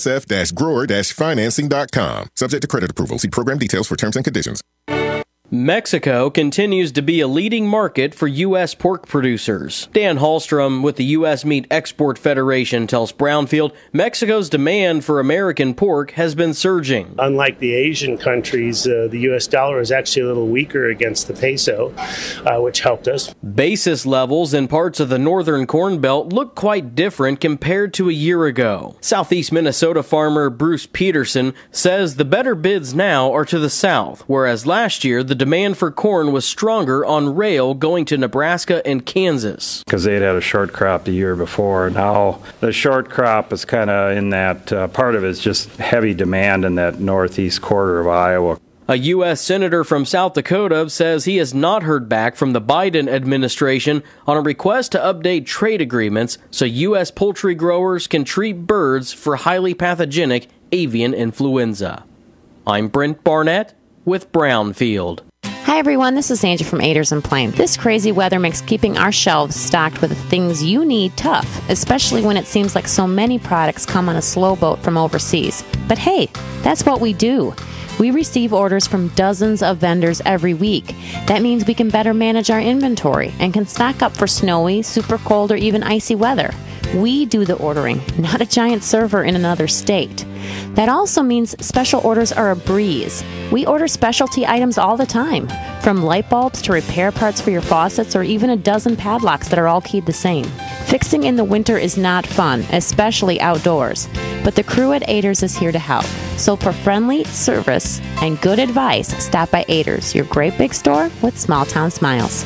BASF-grower-financing.com. Subject to credit approval. See program details for terms and conditions. Mexico continues to be a leading market for U.S. pork producers. Dan Hallstrom with the U.S. Meat Export Federation tells Brownfield Mexico's demand for American pork has been surging. Unlike the Asian countries, the U.S. dollar is actually a little weaker against the peso, which helped us. Basis levels in parts of the northern Corn Belt look quite different compared to a year ago. Southeast Minnesota farmer Bruce Peterson says the better bids now are to the south, whereas last year the demand for corn was stronger on rail going to Nebraska and Kansas. Because they'd had a short crop the year before. Now the short crop is kind of in that part of it's just heavy demand in that northeast quarter of Iowa. A U.S. senator from South Dakota says he has not heard back from the Biden administration on a request to update trade agreements so U.S. poultry growers can treat birds for highly pathogenic avian influenza. I'm Brent Barnett with Brownfield. Hi everyone, this is Angie from Aders and Plain. This crazy weather makes keeping our shelves stocked with the things you need tough, especially when it seems like so many products come on a slow boat from overseas. But hey, that's what we do. We receive orders from dozens of vendors every week. That means we can better manage our inventory and can stock up for snowy, super cold, or even icy weather. We do the ordering, not a giant server in another state. That also means special orders are a breeze. We order specialty items all the time, from light bulbs to repair parts for your faucets or even a dozen padlocks that are all keyed the same. Fixing in the winter is not fun, especially outdoors, but the crew at Aiders is here to help. So for friendly service and good advice, stop by Aiders, your great big store with small town smiles.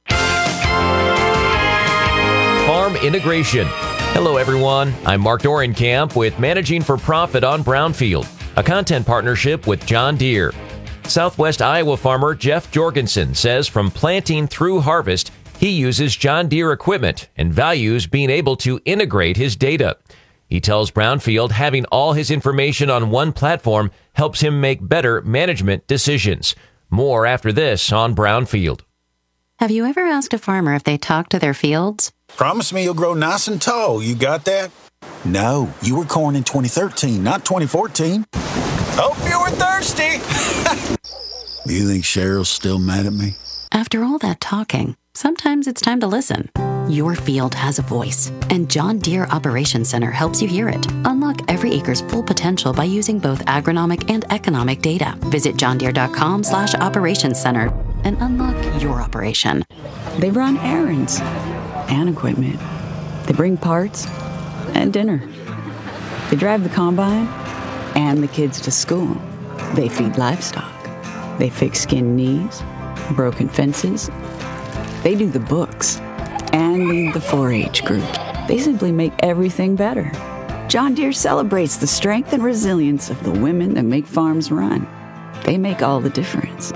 Farm Integration. Hello everyone, I'm Mark Dorenkamp with Managing for Profit on Brownfield, a content partnership with John Deere. Southwest Iowa farmer Jeff Jorgensen says from planting through harvest, he uses John Deere equipment and values being able to integrate his data. He tells Brownfield having all his information on one platform helps him make better management decisions. More after this on Brownfield. Have you ever asked a farmer if they talk to their fields? Promise me you'll grow nice and tall. You got that? No, you were corn in 2013, not 2014. Hope you were thirsty. You think Cheryl's still mad at me? After all that talking, sometimes it's time to listen. Your field has a voice, and John Deere Operations Center helps you hear it. Unlock every acre's full potential by using both agronomic and economic data. Visit johndeere.com/operations center and unlock your operation. They run errands and equipment. They bring parts and dinner. They drive the combine and the kids to school. They feed livestock. They fix skinned knees, broken fences. They do the books and lead the 4-H group. They simply make everything better. John Deere celebrates the strength and resilience of the women that make farms run. They make all the difference.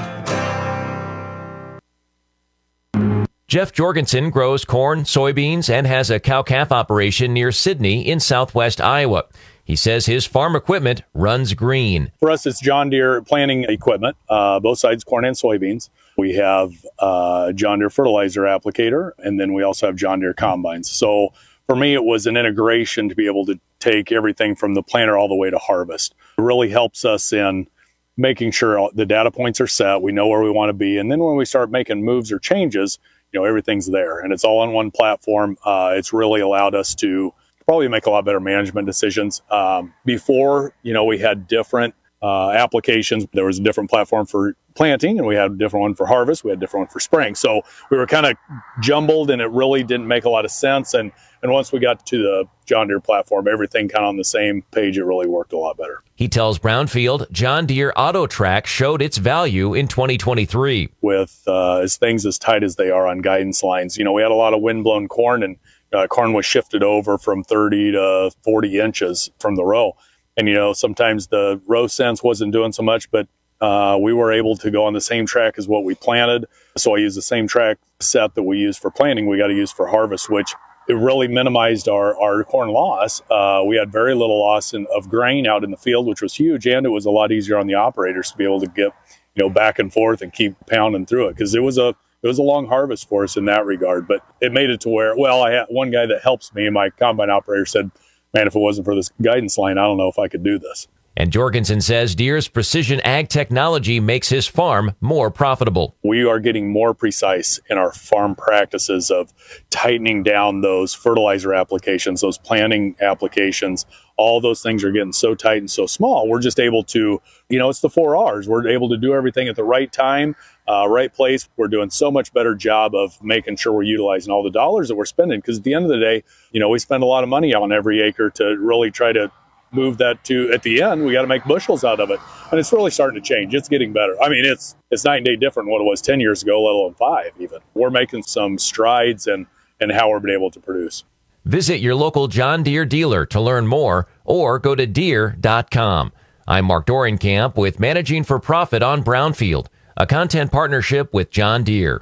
Jeff Jorgensen grows corn, soybeans, and has a cow-calf operation near Sidney in southwest Iowa. He says his farm equipment runs green. For us, it's John Deere planting equipment, both sides, corn and soybeans. We have John Deere fertilizer applicator, and then we also have John Deere combines. So for me, it was an integration to be able to take everything from the planter all the way to harvest. It really helps us in making sure the data points are set, we know where we want to be, and then when we start making moves or changes, everything's there, and it's all on one platform. It's really allowed us to probably make a lot better management decisions. Before, we had different applications. There was a different platform for planting, and we had a different one for harvest. We had a different one for spraying. So we were kind of jumbled, and it really didn't make a lot of sense. And once we got to the John Deere platform, everything kind of on the same page, it really worked a lot better. He tells Brownfield John Deere AutoTrack showed its value in 2023. With things as tight as they are on guidance lines, we had a lot of windblown corn, and corn was shifted over from 30 to 40 inches from the row. And, sometimes the row sense wasn't doing so much, but we were able to go on the same track as what we planted. So I used the same track set that we use for planting, we got to use for harvest, which it really minimized our corn loss. We had very little loss of grain out in the field, which was huge. And it was a lot easier on the operators to be able to get, back and forth and keep pounding through it. Because it was a long harvest for us in that regard, but it made it to where, I had one guy that helps me, my combine operator, said, man, if it wasn't for this guidance line, I don't know if I could do this. And Jorgensen says Deere's precision ag technology makes his farm more profitable. We are getting more precise in our farm practices of tightening down those fertilizer applications, those planting applications. All those things are getting so tight and so small. We're just able to, it's the 4 R's. We're able to do everything at the right time, right place. We're doing so much better job of making sure we're utilizing all the dollars that we're spending. Because at the end of the day, we spend a lot of money on every acre to really try to move that to, at the end, we got to make bushels out of it. And it's really starting to change. It's getting better. I mean, it's night and day different than what it was 10 years ago, let alone 5 even. We're making some strides in how we're been able to produce. Visit your local John Deere dealer to learn more or go to Deere.com. I'm Mark Dorenkamp with Managing for Profit on Brownfield, a content partnership with John Deere.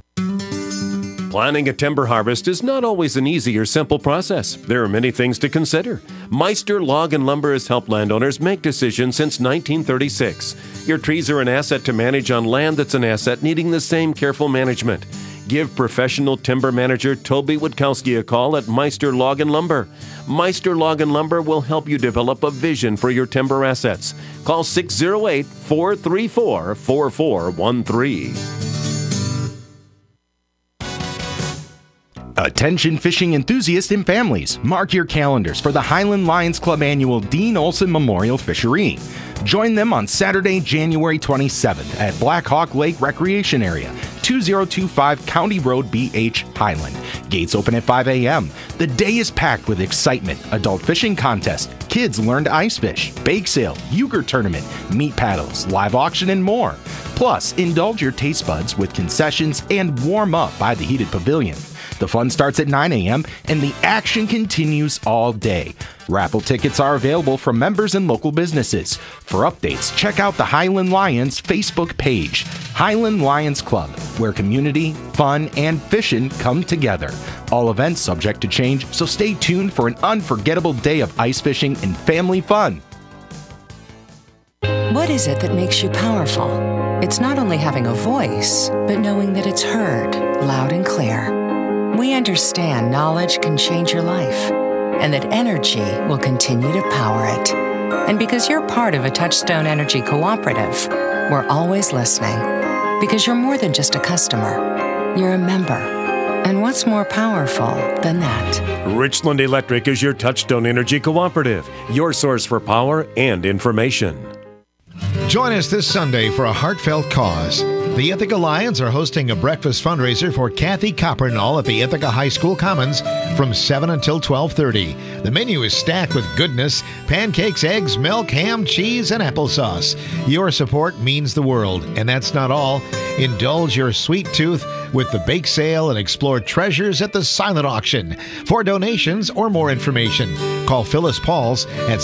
Planning a timber harvest is not always an easy or simple process. There are many things to consider. Meister Log and Lumber has helped landowners make decisions since 1936. Your trees are an asset to manage on land that's an asset needing the same careful management. Give professional timber manager Toby Witkowski a call at Meister Log and Lumber. Meister Log and Lumber will help you develop a vision for your timber assets. Call 608-434-4413. Attention fishing enthusiasts and families, mark your calendars for the Highland Lions Club annual Dean Olson Memorial Fishery. Join them on Saturday, January 27th at Black Hawk Lake Recreation Area, 2025 County Road BH, Highland. Gates open at 5 a.m. The day is packed with excitement. Adult fishing contest, kids learn to ice fish, bake sale, euchre tournament, meat paddles, live auction, and more. Plus, indulge your taste buds with concessions and warm up by the heated pavilion. The fun starts at 9 a.m. and the action continues all day. Raffle tickets are available from members and local businesses. For updates, check out the Highland Lions Facebook page, Highland Lions Club, where community, fun, and fishing come together. All events subject to change, so stay tuned for an unforgettable day of ice fishing and family fun. What is it that makes you powerful? It's not only having a voice, but knowing that it's heard loud and clear. We understand knowledge can change your life, and that energy will continue to power it. And because you're part of a Touchstone Energy Cooperative, we're always listening. Because you're more than just a customer, you're a member. And what's more powerful than that? Richland Electric is your Touchstone Energy Cooperative, your source for power and information. Join us this Sunday for a heartfelt cause. The Ithaca Lions are hosting a breakfast fundraiser for Kathy Coppernall at the Ithaca High School Commons from 7 until 12:30. The menu is stacked with goodness: pancakes, eggs, milk, ham, cheese, and applesauce. Your support means the world. And that's not all. Indulge your sweet tooth with the bake sale and explore treasures at the silent auction. For donations or more information, call Phyllis Pauls at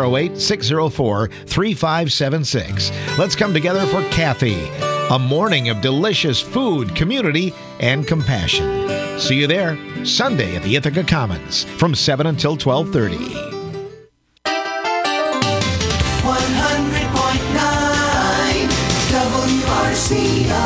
608-604-3576. Let's come together for Kathy. A morning of delicious food, community, and compassion. See you there Sunday at the Ithaca Commons from 7 until 12:30. 100.9 WRCO.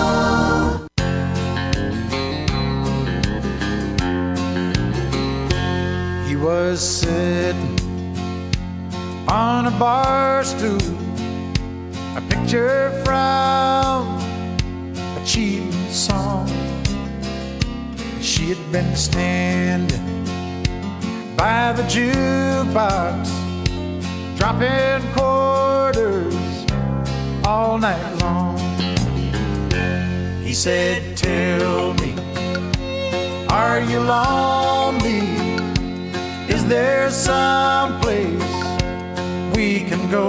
He was sitting on a bar stool, a picture from a cheating song. She had been standing by the jukebox, dropping quarters all night long. He said, "Tell me, are you lonely? Is there some place we can go?"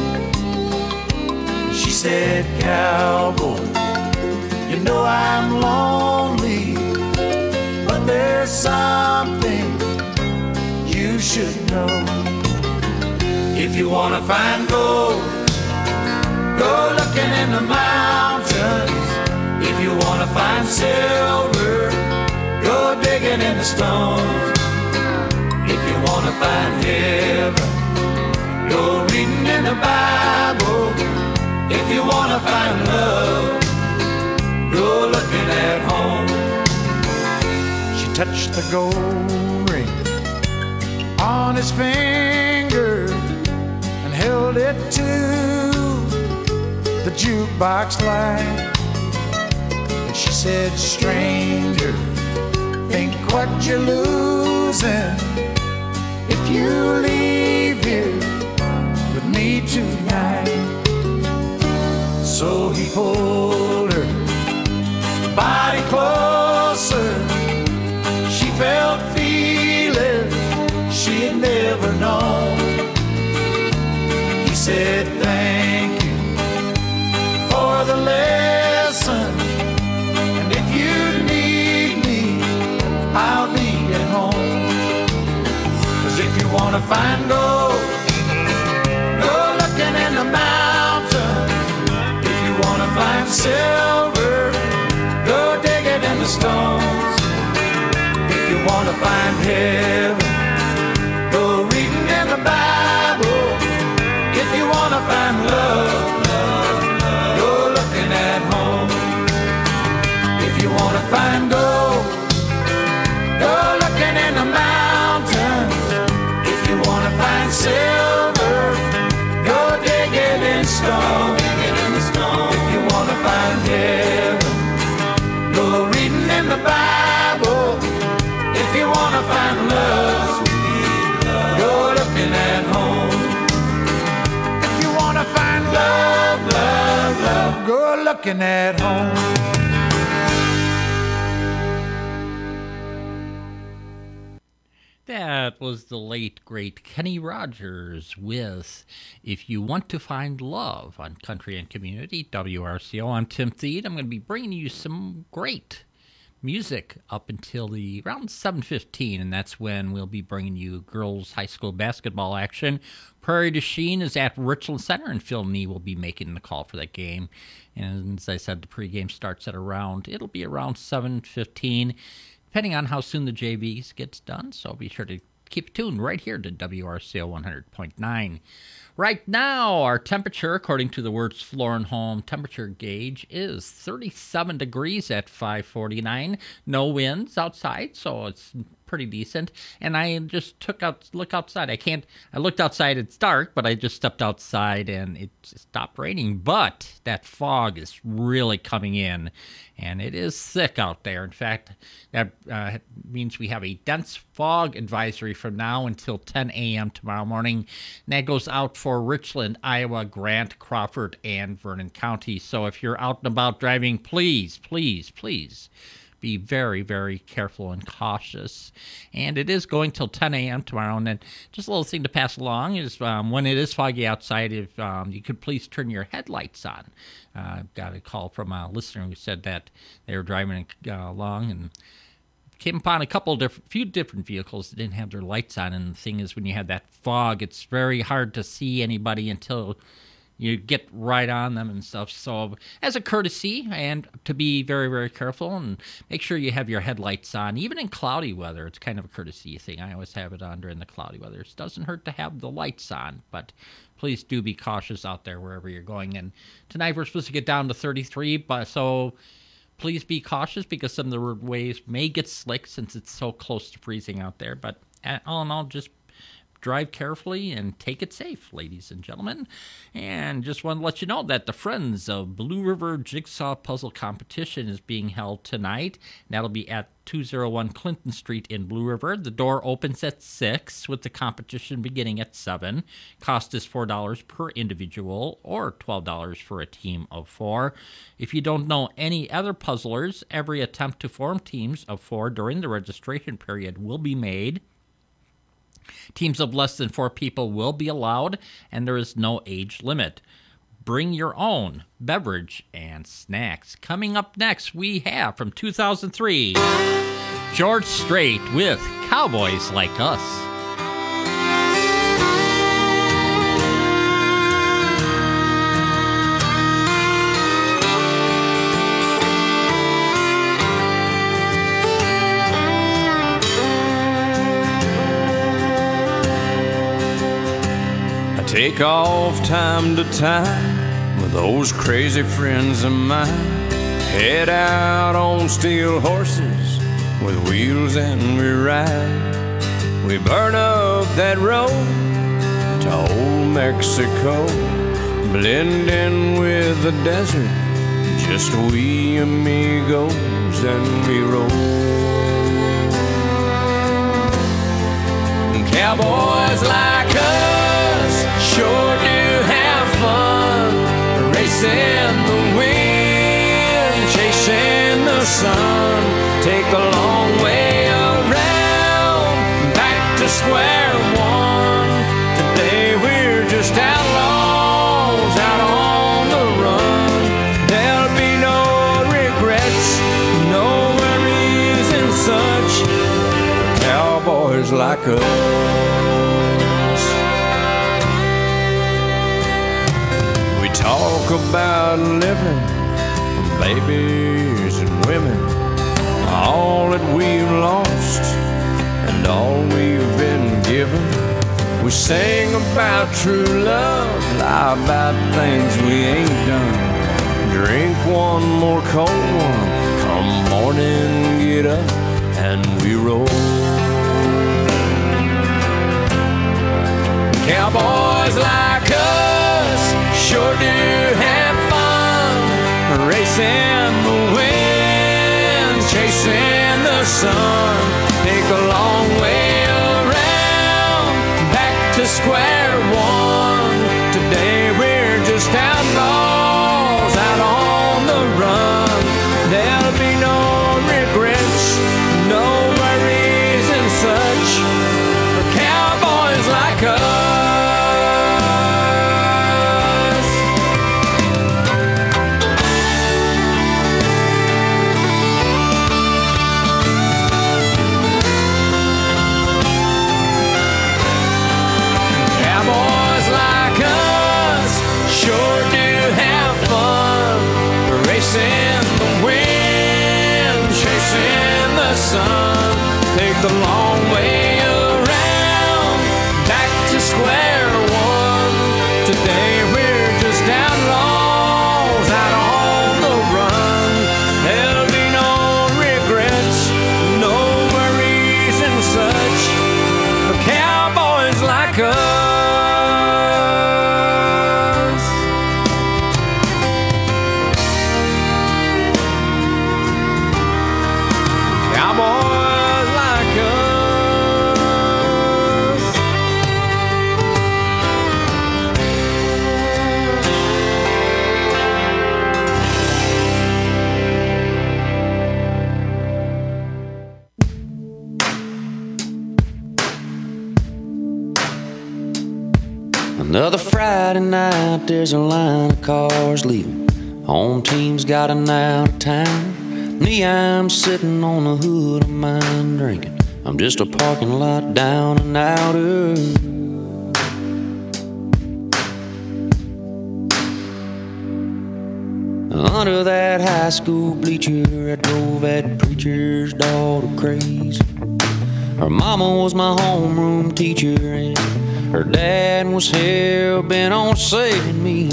She said, "Cowboy, you know I'm lonely, but there's something you should know. If you wanna find gold, go looking in the mountains. If you wanna find silver, go digging in the stones. If you wanna find heaven, go reading in the Bible. If you wanna find love, go looking at home." She touched the gold ring on his finger and held it to the jukebox light. And she said, "Stranger, think what you're losing if you leave here with me tonight." So he pulled her body closer. She felt feelings she had never known. He said, "Thank you for the lesson, and if you need me, I'll be at home. 'Cause if you wanna find gold, go looking in the mountains. If you wanna find silver, go dig it in the stones. If you wanna find heaven, go reading in the Bible. If you wanna find love, go looking at home. If you wanna find gold, go looking in the mountains. If you wanna find silver, go dig it in stone. If you wanna find heaven, go reading in the Bible. If you wanna find love, go looking at home. If you wanna find love, love, love, go looking at home." That was the late, great Kenny Rogers with If You Want to Find Love on Country and Community, WRCO. I'm Tim Thede. I'm going to be bringing you some great music up until around 7:15, and that's when we'll be bringing you girls high school basketball action. Prairie du Chien is at Richland Center, and Phil Nee will be making the call for that game. And as I said, the pregame starts at it'll be around 7:15. Depending on how soon the JVs gets done, so be sure to keep tuned right here to WRCO 100.9. Right now, our temperature, according to the Wertz Floor and Home temperature gauge, is 37 degrees at 5:49. No winds outside, so it's pretty decent. And I just look outside. I looked outside, it's dark, but I just stepped outside and it stopped raining. But that fog is really coming in, and it is thick out there. In fact, that means we have a dense fog advisory from now until 10 a.m. tomorrow morning. And that goes out for Richland, Iowa, Grant, Crawford, and Vernon County. So if you're out and about driving, please, please, please be very, very careful and cautious. And it is going till 10 a.m. tomorrow. And then just a little thing to pass along is when it is foggy outside, if you could please turn your headlights on. I've got a call from a listener who said that they were driving along and came upon few different vehicles that didn't have their lights on. And the thing is, when you have that fog, it's very hard to see anybody until you get right on them and stuff. So as a courtesy, and to be very, very careful, and make sure you have your headlights on. Even in cloudy weather, it's kind of a courtesy thing. I always have it on during the cloudy weather. It doesn't hurt to have the lights on, but please do be cautious out there wherever you're going. And tonight we're supposed to get down to 33, so please be cautious because some of the roadways may get slick since it's so close to freezing out there. But all in all, just drive carefully and take it safe, ladies and gentlemen. And just want to let you know that the Friends of Blue River Jigsaw Puzzle Competition is being held tonight. And that'll be at 201 Clinton Street in Blue River. The door opens at 6 with the competition beginning at 7. Cost is $4 per individual or $12 for a team of 4. If you don't know any other puzzlers, every attempt to form teams of 4 during the registration period will be made. Teams of less than 4 people will be allowed, and there is no age limit. Bring your own beverage and snacks. Coming up next, we have from 2003, George Strait with Cowboys Like Us. Take off time to time with those crazy friends of mine. Head out on steel horses with wheels and we ride. We burn up that road to old Mexico, blend in with the desert, just we amigos and we roll. Cowboys like us sure do have fun, racing the wind, chasing the sun. Take the long way around, back to square one. Today we're just outlaws out on the run. There'll be no regrets, no worries and such. Cowboys like us. We talk about living, babies and women, all that we've lost and all we've been given. We sing about true love, lie about things we ain't done. Drink one more cold one, come morning, get up and we roll. Cowboys like us sure do have fun, racing the wind, chasing the sun. Take a long way around, back to square one. Today we're just outlaws out on the run. There'll be no regrets, no worries and such. us. Cowboys like us. Another Friday night, there's a line of cars leaving. Home team's got an out of town. Me, I'm sitting on the hood of mine drinking. I'm just a parking lot down and outer. Under that high school bleacher, I drove that preacher's daughter crazy. Her mama was my homeroom teacher, and her dad was hell-bent on saving me.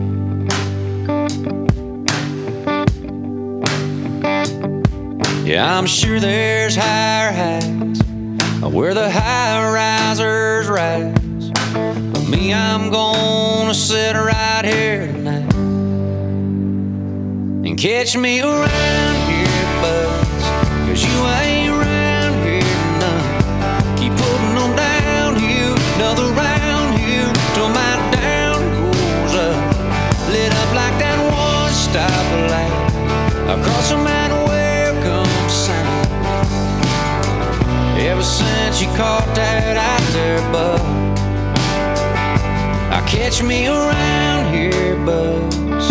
Yeah, I'm sure there's higher heights where the high-risers rise. But me, I'm gonna sit right here tonight and catch me around here, buzz, 'cause you ain't around here none. Keep putting on downhill, another round here till my down goes up. Lit up like that one stoplight across a man welcome sign. Ever since you caught that out there, bud, I catch me around here, buzz.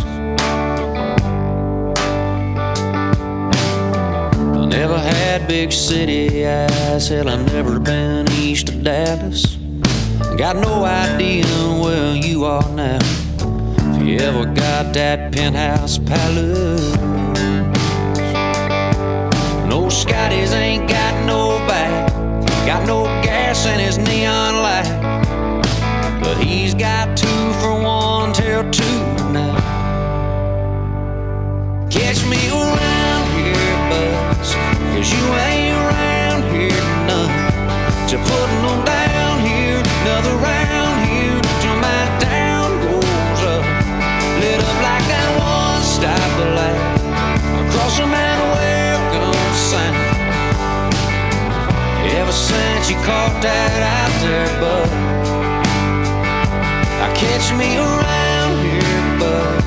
I never had big city eyes, hell, I've never been east of Dallas. Got no idea where you are now, if you ever got that penthouse palace. No Scotties ain't got no back, got no gas in his neon light, but he's got 2 for 1 till 2 tonight. Catch me around here, buzz, 'cause you ain't around here none. To putting on down here, another round here till my down goes up. Lit up like that one stoplight across a man welcome sign. Ever since you caught that out there, bud, I catch me around here, buzz.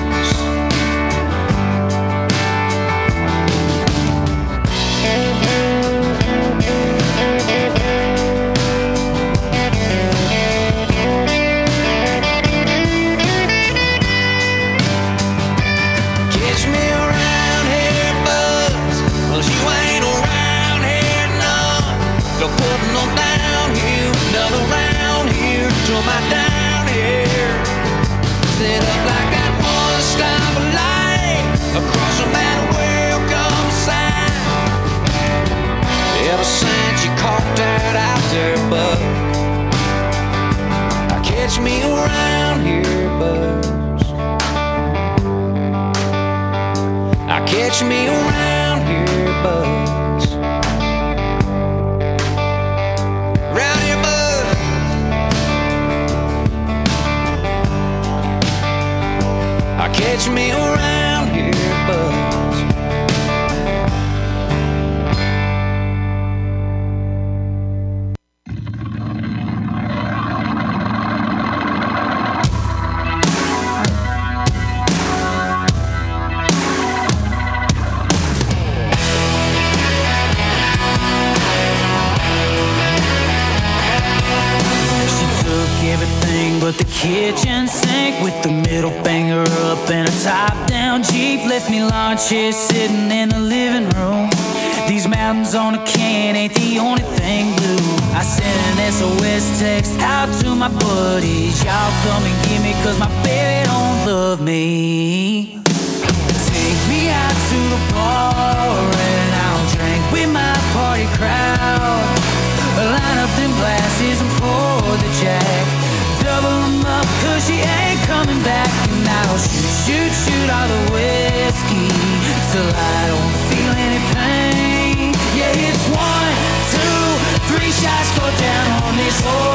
Catch me around here, buzz, 'cause you ain't around here none. Go putting on down here, another round here till my down here. Set up like that one stoplight across a man welcome sign. Ever since you caught that out there, bud, I catch me around here, buzz. I catch me around here, buzz. Round here, buzz. I catch me around here, buzz. But the kitchen sink with the middle finger up and a top-down Jeep left me lawn chair sitting in the living room. These mountains on a can ain't the only thing blue. I sent an SOS text out to my buddies. Y'all come and get me 'cause my baby don't love me. Take me out to the bar and I'll drink with my party crowd. Line up them glasses and pour the Jack. Double them up 'cause she ain't coming back. And I'll shoot all the whiskey till I don't feel any pain. Yeah, it's 1, 2, 3 shots go down on this whole